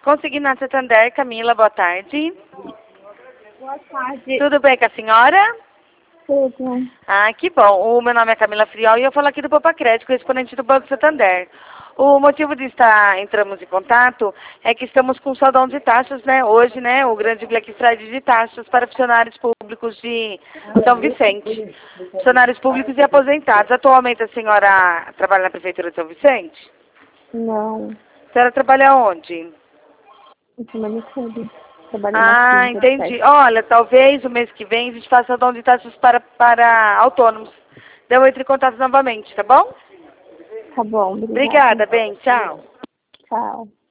Consignado Santander, Camila, boa tarde. Boa tarde. Tudo bem com a senhora? Tudo. Ah, que bom. O meu nome é Camila Friol e eu falo aqui do Poupa Crédito, correspondente do Banco Santander. O motivo de entramos em contato é que estamos com saldão de taxas, né? Hoje, né? O grande Black Friday de taxas para funcionários públicos de São Vicente. Funcionários públicos e aposentados. Atualmente a senhora trabalha na Prefeitura de São Vicente? Não. A senhora trabalha onde? Em manicure. Trabalho na Ah, clínica de entendi. pele. Olha, talvez o mês que vem a gente faça saldão de taxas para autônomos. Daí eu entro em contato novamente, tá bom? Tá bom, obrigada. Obrigada, bem. Tchau. Tchau.